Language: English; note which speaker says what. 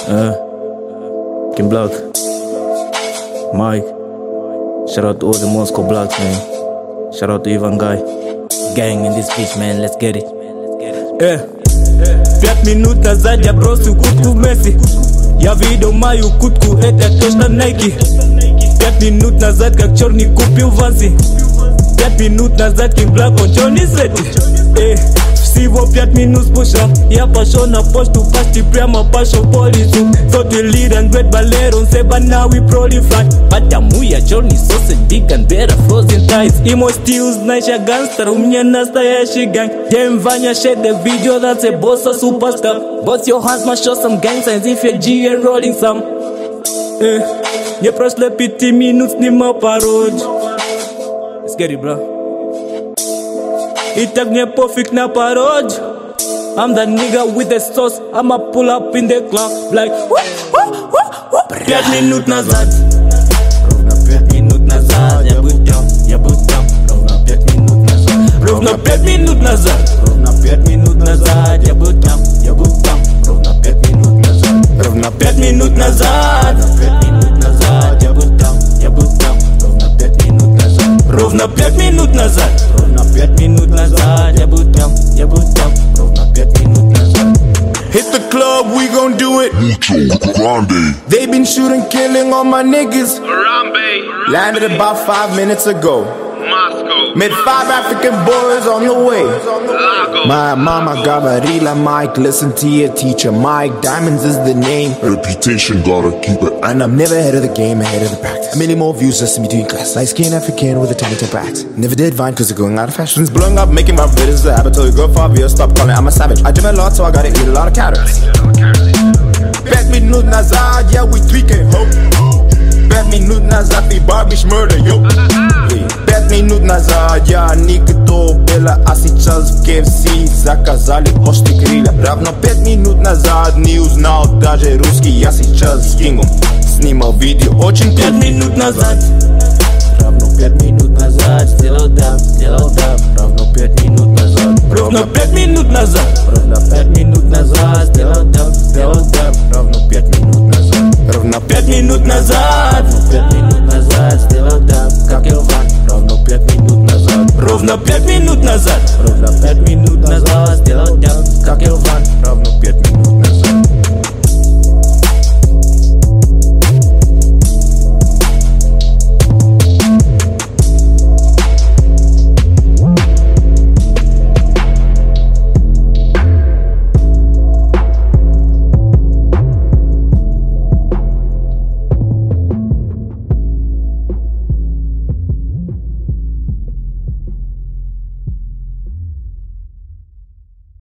Speaker 1: Kim Black, Mike. Shout out to all the Moscow Blacks, man. Shout out to Ivan Guy. Gang in this bitch, man. Let's get it.
Speaker 2: 5 minut nazad ja prosi kutku Messi. Я видел мою кутку, это точно Nike. 5 минут назад как черный купил Ванси. 5 минут назад Kim Black он чё не светит. Всего 5 минут спустя я пошел на почту, почти прямо пошел в полицию. Сотый лид and red ballet, он себе now we proliferate. Потому я черный sausage, big and better frozen ties. И мой стил, знаешь, я гангстер, у меня настоящий ганг. Дем Ваня share the video, that's a boss a superstar. Boss your hands, man, show some gang signs if you're G and rolling some. Не прошло 5 минут, снимал пародию. Let's get it, bro. И так мне пофиг на пародию. I'm the nigga with the sauce, I'ma pull up in the club like 5 минут назад. Ровно 5 минут назад я был там, ровно 5 минут назад. Ровно 5 минут назад. Ровно 5 минут назад я был там, ровно 5 минут назад. Ровно 5 минут назад. 5 минут назад я был там, ровно 5 минут назад. Ровно 5 минут назад. Ровно 5 минут назад я был там, ровно 5 минут назад.
Speaker 3: Hit the club, we gon' do it.
Speaker 4: Grande.
Speaker 3: They been shooting, killing all my niggas.
Speaker 4: Harambe.
Speaker 3: Landed about 5 minutes ago.
Speaker 4: Moscow.
Speaker 3: Met 5 African boys on the way.
Speaker 4: Lago.
Speaker 3: My mama Gabarila Mike, listen to your teacher Mike. Diamonds is the name,
Speaker 4: Reputation, gotta keep it.
Speaker 3: and I'm never ahead of the game, ahead of the practice. Many more views just in between class. Light skin African with a talented back. Never did Vine cause it's going out of fashion. It's blowing up, making my videos a habit. Till you go 5 years, stop calling, I'm a savage. I gym a lot so I gotta eat a lot of carrots. 5 minut nazad, yeah we tweaking, ho. 5 minut nazad, we barbish murder, yo. 5 минут назад я никто было, а сейчас в KFC заказали острый гриля. Равно 5 минут назад не узнал даже русский, я сейчас с Кингом снимал видео очень
Speaker 2: 5 минут назад.
Speaker 3: Равно 5 минут назад сделал даб. Равно 5 минут назад.
Speaker 2: Ровно 5 минут назад.
Speaker 3: Ровно 5 минут назад сделал даб.